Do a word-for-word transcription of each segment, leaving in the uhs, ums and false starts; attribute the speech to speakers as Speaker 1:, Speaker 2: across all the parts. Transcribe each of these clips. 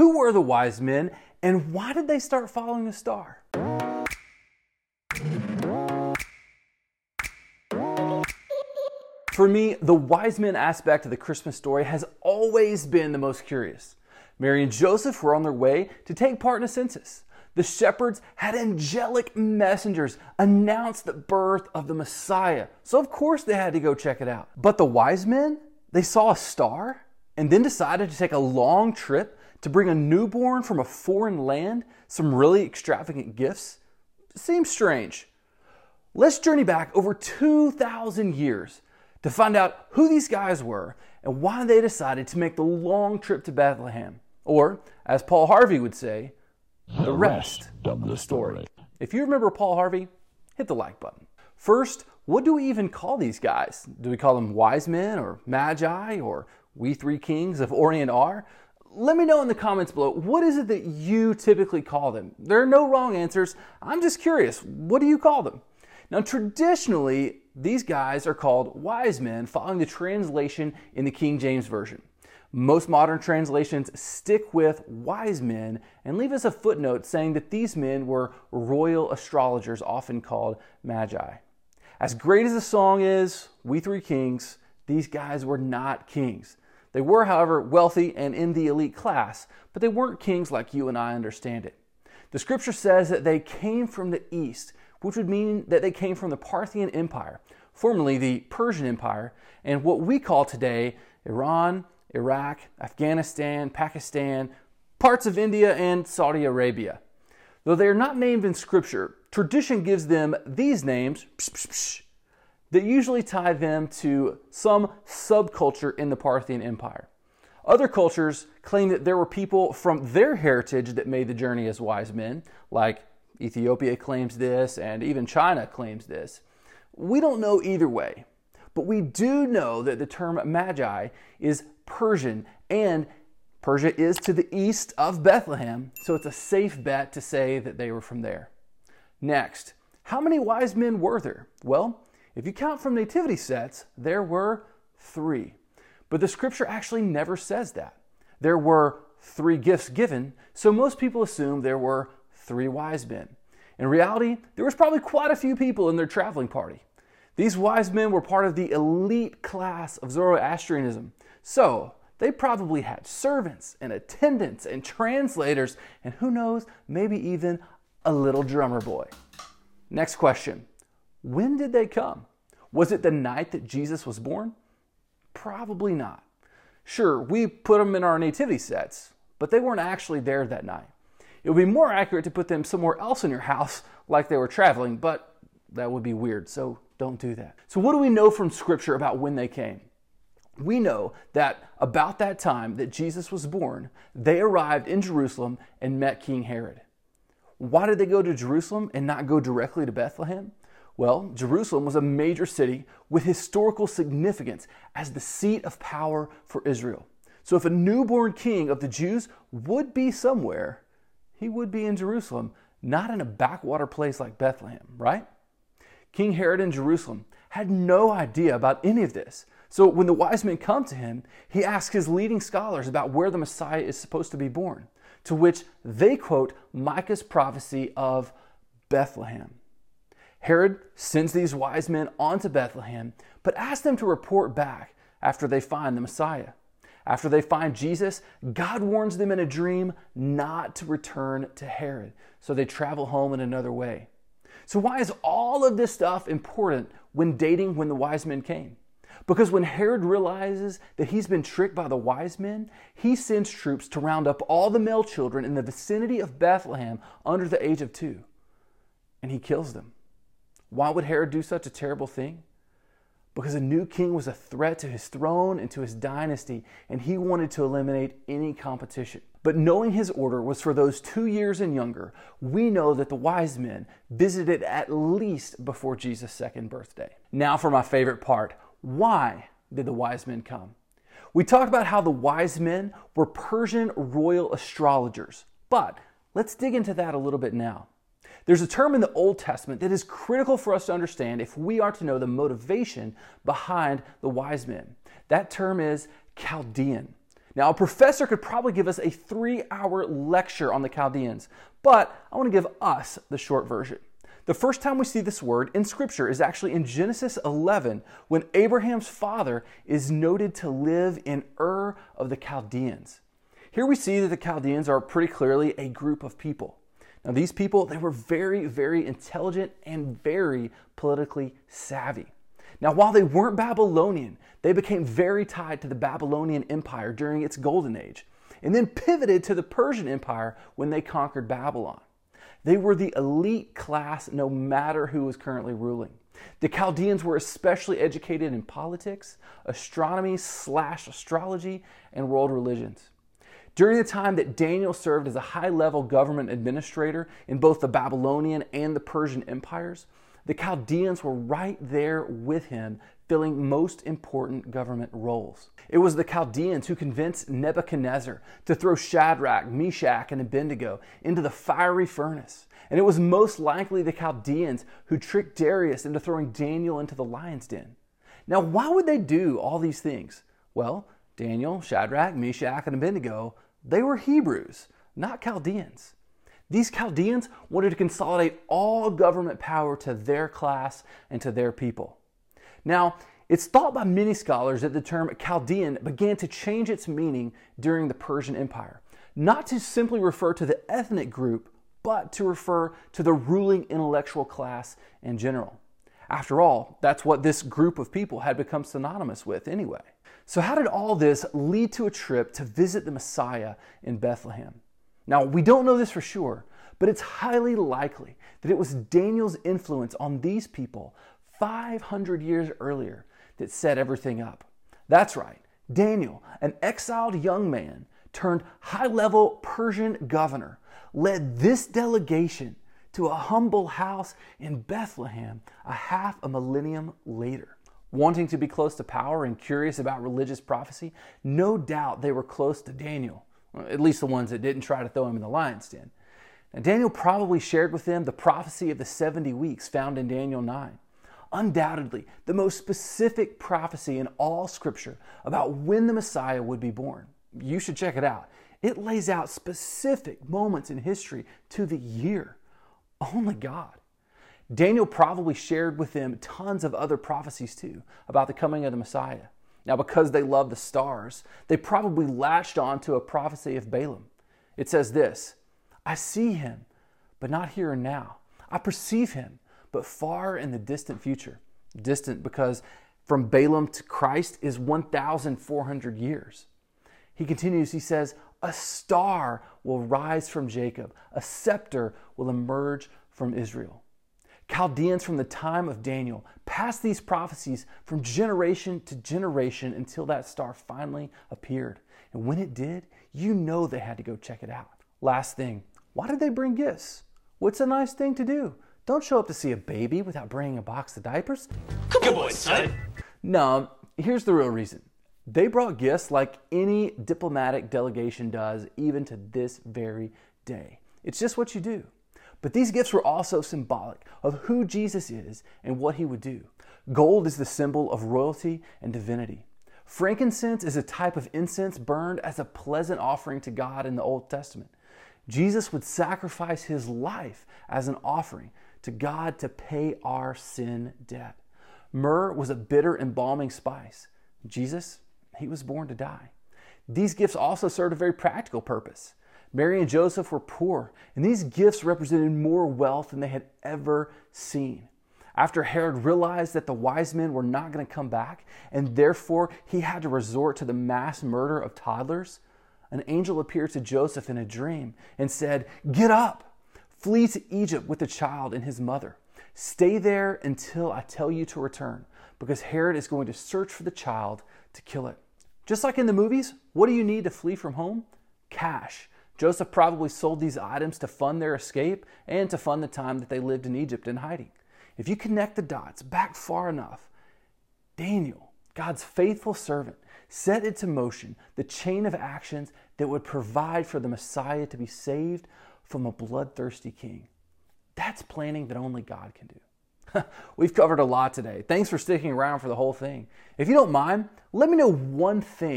Speaker 1: Who were the wise men, and why did they start following a star? For me, the wise men aspect of the Christmas story has always been the most curious. Mary and Joseph were on their way to take part in a census. The shepherds had angelic messengers announce the birth of the Messiah, so of course they had to go check it out. But the wise men, they saw a star and then decided to take a long trip to bring a newborn from a foreign land some really extravagant gifts? Seems strange. Let's journey back over two thousand years to find out who these guys were and why they decided to make the long trip to Bethlehem. Or, as Paul Harvey would say, the rest of the story. If you remember Paul Harvey, hit the like button. First, what do we even call these guys? Do we call them wise men or magi or we three kings of Orient are? Let me know in the comments below, what is it that you typically call them? There are no wrong answers. I'm just curious, what do you call them? Now, traditionally, these guys are called wise men following the translation in the King James Version. Most modern translations stick with wise men and leave us a footnote saying that these men were royal astrologers, often called magi. As great as the song is, We Three Kings, these guys were not kings. They were, however, wealthy and in the elite class, but they weren't kings like you and I understand it. The scripture says that they came from the east, which would mean that they came from the Parthian Empire, formerly the Persian Empire, and what we call today Iran, Iraq, Afghanistan, Pakistan, parts of India, and Saudi Arabia. Though they are not named in scripture, tradition gives them these names psh, psh, psh, that usually tie them to some subculture in the Parthian Empire. Other cultures claim that there were people from their heritage that made the journey as wise men, like Ethiopia claims this, and even China claims this. We don't know either way, but we do know that the term magi is Persian, and Persia is to the east of Bethlehem, so it's a safe bet to say that they were from there. Next, how many wise men were there? Well, if you count from nativity sets, there were three. But the scripture actually never says that. There were three gifts given, so most people assume there were three wise men. In reality, there was probably quite a few people in their traveling party. These wise men were part of the elite class of Zoroastrianism, so they probably had servants and attendants and translators, and who knows, maybe even a little drummer boy. Next question. When did they come? Was it the night that Jesus was born? Probably not. Sure, we put them in our nativity sets, but they weren't actually there that night. It would be more accurate to put them somewhere else in your house like they were traveling, but that would be weird, so don't do that. So what do we know from Scripture about when they came? We know that about that time that Jesus was born, they arrived in Jerusalem and met King Herod. Why did they go to Jerusalem and not go directly to Bethlehem? Well, Jerusalem was a major city with historical significance as the seat of power for Israel. So if a newborn king of the Jews would be somewhere, he would be in Jerusalem, not in a backwater place like Bethlehem, right? King Herod in Jerusalem had no idea about any of this. So when the wise men come to him, he asks his leading scholars about where the Messiah is supposed to be born, to which they quote Micah's prophecy of Bethlehem. Herod sends these wise men on to Bethlehem, but asks them to report back after they find the Messiah. After they find Jesus, God warns them in a dream not to return to Herod, so they travel home in another way. So why is all of this stuff important when dating when the wise men came? Because when Herod realizes that he's been tricked by the wise men, he sends troops to round up all the male children in the vicinity of Bethlehem under the age of two, and he kills them. Why would Herod do such a terrible thing? Because a new king was a threat to his throne and to his dynasty, and he wanted to eliminate any competition. But knowing his order was for those two years and younger, we know that the wise men visited at least before Jesus' second birthday. Now for my favorite part. Why did the wise men come? We talked about how the wise men were Persian royal astrologers, but let's dig into that a little bit now. There's a term in the Old Testament that is critical for us to understand if we are to know the motivation behind the wise men. That term is Chaldean. Now, a professor could probably give us a three-hour lecture on the Chaldeans, but I want to give us the short version. The first time we see this word in Scripture is actually in Genesis eleven, when Abraham's father is noted to live in Ur of the Chaldeans. Here we see that the Chaldeans are pretty clearly a group of people. Now, these people, they were very, very intelligent and very politically savvy. Now, while they weren't Babylonian, they became very tied to the Babylonian Empire during its golden age, and then pivoted to the Persian Empire when they conquered Babylon. They were the elite class no matter who was currently ruling. The Chaldeans were especially educated in politics, astronomy slash astrology, and world religions. During the time that Daniel served as a high-level government administrator in both the Babylonian and the Persian empires, the Chaldeans were right there with him, filling most important government roles. It was the Chaldeans who convinced Nebuchadnezzar to throw Shadrach, Meshach, and Abednego into the fiery furnace. And it was most likely the Chaldeans who tricked Darius into throwing Daniel into the lion's den. Now, why would they do all these things? Well, Daniel, Shadrach, Meshach, and Abednego, they were Hebrews, not Chaldeans. These Chaldeans wanted to consolidate all government power to their class and to their people. Now, it's thought by many scholars that the term Chaldean began to change its meaning during the Persian Empire, not to simply refer to the ethnic group, but to refer to the ruling intellectual class in general. After all, that's what this group of people had become synonymous with anyway. So how did all this lead to a trip to visit the Messiah in Bethlehem? Now, we don't know this for sure, but it's highly likely that it was Daniel's influence on these people five hundred years earlier that set everything up. That's right, Daniel, an exiled young man turned high-level Persian governor, led this delegation to a humble house in Bethlehem a half a millennium later. Wanting to be close to power and curious about religious prophecy, no doubt they were close to Daniel, at least the ones that didn't try to throw him in the lion's den. Now, Daniel probably shared with them the prophecy of the seventy weeks found in Daniel nine. Undoubtedly, the most specific prophecy in all Scripture about when the Messiah would be born. You should check it out. It lays out specific moments in history to the year. Only God. Daniel probably shared with them tons of other prophecies too about the coming of the Messiah. Now, because they loved the stars, they probably latched on to a prophecy of Balaam. It says this, "I see him, but not here and now. I perceive him, but far in the distant future." Distant because from Balaam to Christ is one thousand four hundred years. He continues, he says, "A star will rise from Jacob. A scepter will emerge from Israel." Chaldeans from the time of Daniel passed these prophecies from generation to generation until that star finally appeared. And when it did, you know they had to go check it out. Last thing, why did they bring gifts? What's a nice thing to do? Don't show up to see a baby without bringing a box of diapers.
Speaker 2: Come on, son.
Speaker 1: No, here's the real reason. They brought gifts like any diplomatic delegation does, even to this very day. It's just what you do. But these gifts were also symbolic of who Jesus is and what he would do. Gold is the symbol of royalty and divinity. Frankincense is a type of incense burned as a pleasant offering to God in the Old Testament. Jesus would sacrifice his life as an offering to God to pay our sin debt. Myrrh was a bitter embalming spice. Jesus, he was born to die. These gifts also served a very practical purpose. Mary and Joseph were poor, and these gifts represented more wealth than they had ever seen. After Herod realized that the wise men were not going to come back, and therefore he had to resort to the mass murder of toddlers, an angel appeared to Joseph in a dream and said, "Get up, flee to Egypt with the child and his mother. Stay there until I tell you to return, because Herod is going to search for the child to kill it." Just like in the movies, what do you need to flee from home? Cash. Joseph probably sold these items to fund their escape and to fund the time that they lived in Egypt in hiding. If you connect the dots back far enough, Daniel, God's faithful servant, set into motion the chain of actions that would provide for the Messiah to be saved from a bloodthirsty king. That's planning that only God can do. We've covered a lot today. Thanks for sticking around for the whole thing. If you don't mind, let me know one thing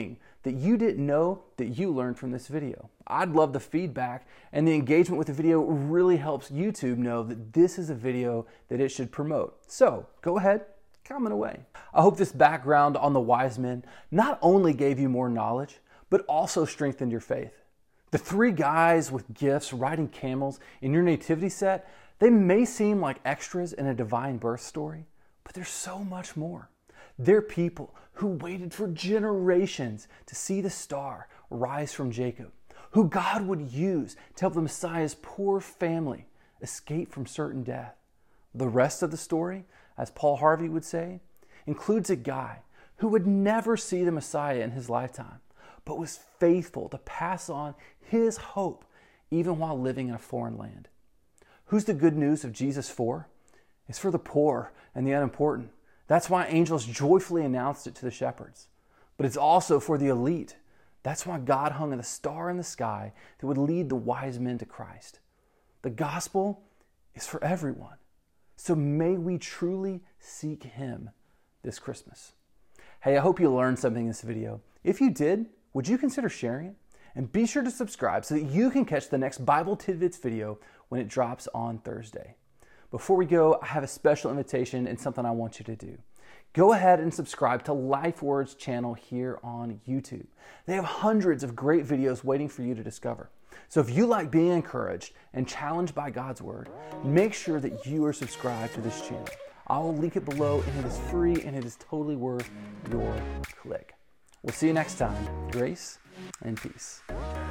Speaker 1: that you didn't know that you learned from this video. I'd love the feedback, and the engagement with the video really helps YouTube know that this is a video that it should promote. So go ahead, comment away. I hope this background on the wise men not only gave you more knowledge, but also strengthened your faith. The three guys with gifts riding camels in your nativity set, they may seem like extras in a divine birth story, but there's so much more. They're people who waited for generations to see the star rise from Jacob, who God would use to help the Messiah's poor family escape from certain death. The rest of the story, as Paul Harvey would say, includes a guy who would never see the Messiah in his lifetime, but was faithful to pass on his hope even while living in a foreign land. Who's the good news of Jesus for? It's for the poor and the unimportant. That's why angels joyfully announced it to the shepherds. But it's also for the elite. That's why God hung a star in the sky that would lead the wise men to Christ. The gospel is for everyone. So may we truly seek Him this Christmas. Hey, I hope you learned something in this video. If you did, would you consider sharing it? And be sure to subscribe so that you can catch the next Bible Tidbits video when it drops on Thursday. Before we go, I have a special invitation and something I want you to do. Go ahead and subscribe to LifeWords channel here on YouTube. They have hundreds of great videos waiting for you to discover. So if you like being encouraged and challenged by God's Word, make sure that you are subscribed to this channel. I will link it below, and it is free and it is totally worth your click. We'll see you next time. Grace and peace.